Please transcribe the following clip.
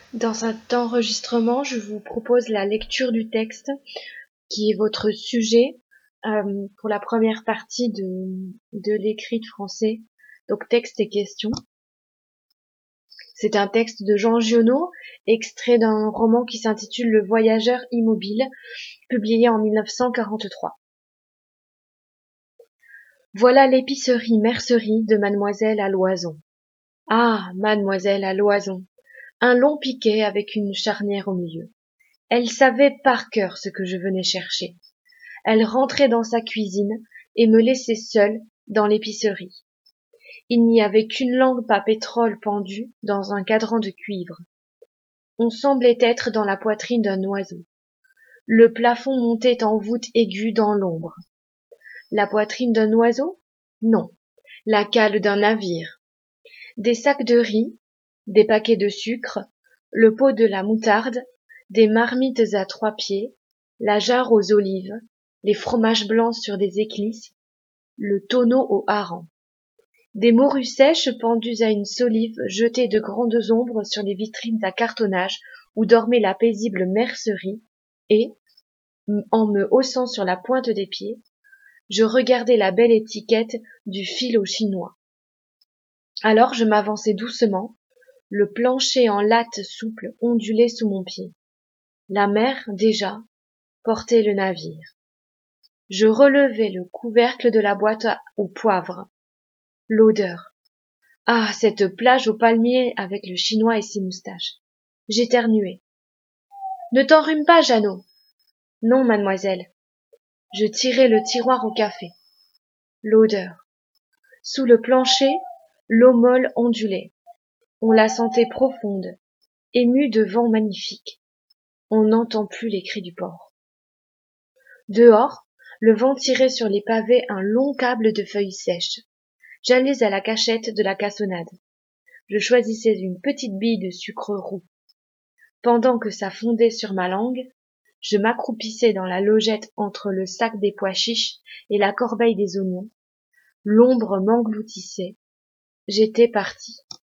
Dans cet enregistrement, je vous propose la lecture du texte qui est votre sujet pour la première partie de l'écrit de français, donc texte et questions. C'est un texte de Jean Giono, extrait d'un roman qui s'intitule Le Voyageur immobile, publié en 1943. Voilà l'épicerie-mercerie de Mademoiselle à Loison. Ah, Mademoiselle à Loison, un long piquet avec une charnière au milieu. Elle savait par cœur ce que je venais chercher. Elle rentrait dans sa cuisine et me laissait seule dans l'épicerie. Il n'y avait qu'une lampe à pétrole pendue dans un cadran de cuivre. On semblait être dans la poitrine d'un oiseau. Le plafond montait en voûte aiguë dans l'ombre. La poitrine d'un oiseau? Non, la cale d'un navire. Des sacs de riz, des paquets de sucre, le pot de la moutarde, des marmites à 3 pieds, la jarre aux olives, les fromages blancs sur des éclisses, le tonneau aux harengs. Des morues sèches pendues à une solive jetaient de grandes ombres sur les vitrines à cartonnage où dormait la paisible mercerie, et, en me haussant sur la pointe des pieds, je regardais la belle étiquette du fil au chinois. Alors je m'avançai doucement, le plancher en latte souple ondulait sous mon pied. La mer, déjà, portait le navire. Je relevai le couvercle de la boîte aux poivres. L'odeur. Ah, cette plage aux palmiers avec le chinois et ses moustaches. J'éternuai. Ne t'enrhume pas, Jeannot. Non, mademoiselle. Je tirai le tiroir au café. L'odeur. Sous le plancher, l'eau molle ondulait. On la sentait profonde, émue de vents magnifiques. On n'entend plus les cris du port. Dehors, le vent tirait sur les pavés un long câble de feuilles sèches. J'allais à la cachette de la cassonade. Je choisissais une petite bille de sucre roux. Pendant que ça fondait sur ma langue, je m'accroupissais dans la logette entre le sac des pois chiches et la corbeille des oignons. L'ombre m'engloutissait. J'étais partie.